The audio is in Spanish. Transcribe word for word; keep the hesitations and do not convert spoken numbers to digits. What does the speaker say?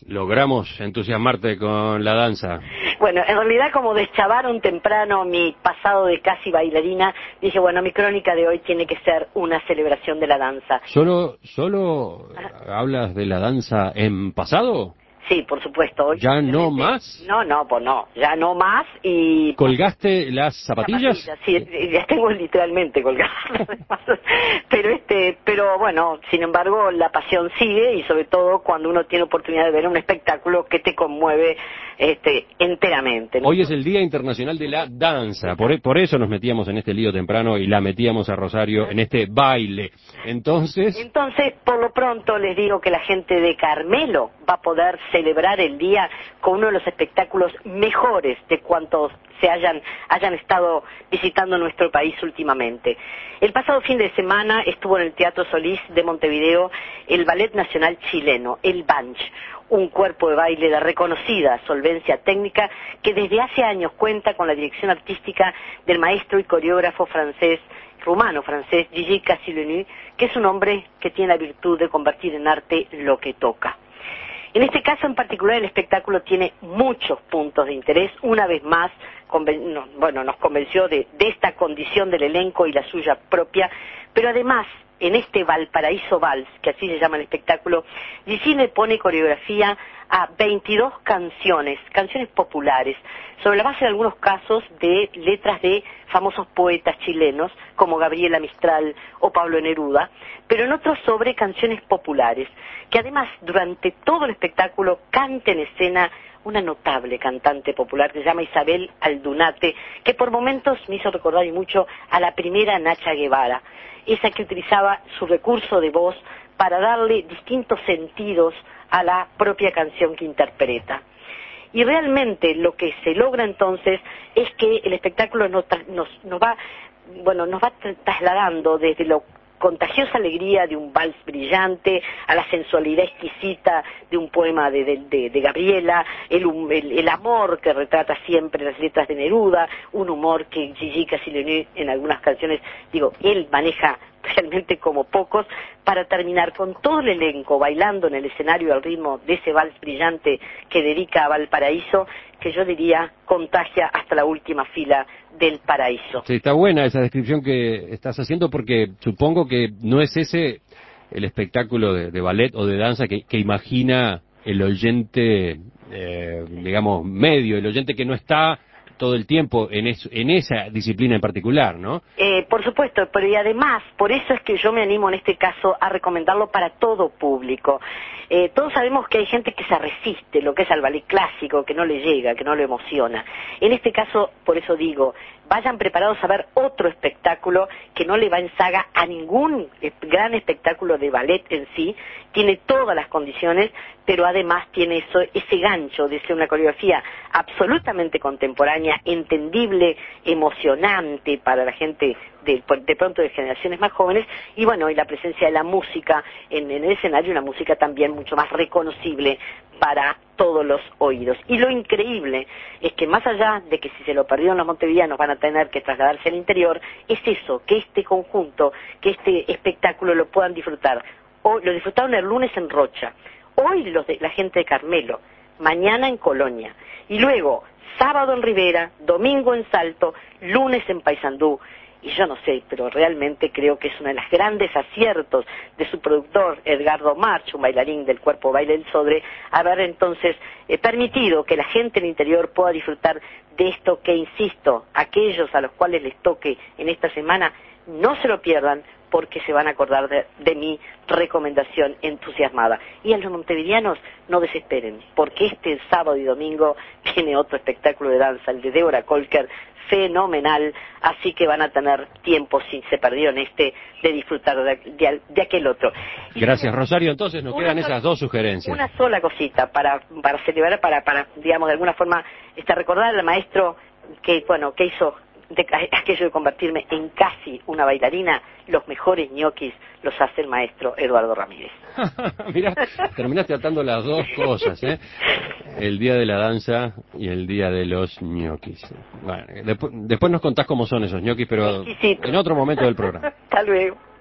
logramos entusiasmarte con la danza. Bueno, en realidad como deschavaron temprano mi pasado de casi bailarina, dije, bueno, mi crónica de hoy tiene que ser una celebración de la danza. ¿Solo, solo hablas de la danza en pasado? Sí, por supuesto. Hoy ¿Ya no más? No, no, pues no, ya no más y... ¿Colgaste las zapatillas? zapatillas sí, las tengo literalmente colgadas. pero este, pero bueno, sin embargo, la pasión sigue y sobre todo cuando uno tiene oportunidad de ver un espectáculo que te conmueve este, enteramente, ¿no? Hoy es el Día Internacional de la Danza, por, por eso nos metíamos en este lío temprano y la metíamos a Rosario en este baile. Entonces... Entonces, por lo pronto les digo que la gente de Carmelo va a poder celebrar el día con uno de los espectáculos mejores de cuantos se hayan, hayan estado visitando nuestro país últimamente. El pasado fin de semana estuvo en el Teatro Solís de Montevideo el Ballet Nacional Chileno, el Banch, un cuerpo de baile de reconocida solvencia técnica que desde hace años cuenta con la dirección artística del maestro y coreógrafo francés, rumano-francés, Gigi Cassilonu, que es un hombre que tiene la virtud de convertir en arte lo que toca. En este caso en particular el espectáculo tiene muchos puntos de interés, una vez más, conven no, bueno, nos convenció de, de esta condición del elenco y la suya propia, pero además en este Valparaíso Vals, que así se llama el espectáculo, Gigi le pone coreografía a veintidós canciones, canciones populares, sobre la base de algunos casos de letras de famosos poetas chilenos, como Gabriela Mistral o Pablo Neruda, pero en otros sobre canciones populares, que además durante todo el espectáculo canta en escena una notable cantante popular que se llama Isabel Aldunate, que por momentos me hizo recordar y mucho a la primera Nacha Guevara, esa que utilizaba su recurso de voz para darle distintos sentidos a la propia canción que interpreta. Y realmente lo que se logra entonces es que el espectáculo nos, nos, nos va, bueno, nos va trasladando desde lo contagiosa alegría de un vals brillante, a la sensualidad exquisita de un poema de, de, de, de Gabriela, el, el, el amor que retrata siempre las letras de Neruda, un humor que Gigi Cassilonu en algunas canciones, digo, él maneja realmente como pocos, para terminar con todo el elenco bailando en el escenario al ritmo de ese vals brillante que dedica a Valparaíso, que yo diría contagia hasta la última fila del paraíso. Sí, está buena esa descripción que estás haciendo porque supongo que no es ese el espectáculo de, de ballet o de danza que, que imagina el oyente, eh, digamos, medio, el oyente que no está todo el tiempo en, es, en esa disciplina en particular, ¿no? Eh, por supuesto, pero y además, por eso es que yo me animo en este caso a recomendarlo para todo público. Eh, todos sabemos que hay gente que se resiste, lo que es al ballet clásico, que no le llega, que no le emociona. En este caso, por eso digo, vayan preparados a ver otro espectáculo que no le va en saga a ningún gran espectáculo de ballet en sí, tiene todas las condiciones, pero además tiene eso, ese gancho de ser una coreografía absolutamente contemporánea, entendible, emocionante para la gente de, de pronto de generaciones más jóvenes, y bueno, y la presencia de la música en, en el escenario, una música también mucho más reconocible para todos los oídos. Y lo increíble es que más allá de que si se lo perdieron los montevideanos van a tener que trasladarse al interior, es eso, que este conjunto, que este espectáculo lo puedan disfrutar. Hoy, lo disfrutaron el lunes en Rocha, hoy los de, la gente de Carmelo, mañana en Colonia, y luego sábado en Rivera, domingo en Salto, lunes en Paysandú. Y yo no sé, pero realmente creo que es uno de los grandes aciertos de su productor, Edgardo March, un bailarín del cuerpo Baile del Sodre, haber entonces eh, permitido que la gente en el interior pueda disfrutar de esto que, insisto, aquellos a los cuales les toque en esta semana, no se lo pierdan, porque se van a acordar de, de mi recomendación entusiasmada. Y a los montevideanos no desesperen, porque este sábado y domingo tiene otro espectáculo de danza, el de Débora Kolker, fenomenal, así que van a tener tiempo, si se perdieron este, de disfrutar de, de, de aquel otro. Gracias, Rosario. Entonces nos quedan sola, esas dos sugerencias. Una sola cosita para, para celebrar, para, para, digamos, de alguna forma, este, recordar al maestro que, bueno, que hizo de aquello de convertirme en casi una bailarina, los mejores ñoquis los hace el maestro Eduardo Ramírez. Mirá, terminaste atando las dos cosas, ¿eh? El día de la danza y el día de los ñoquis. Bueno, después, después nos contás cómo son esos ñoquis, pero Exquisito. En otro momento del programa. Hasta luego.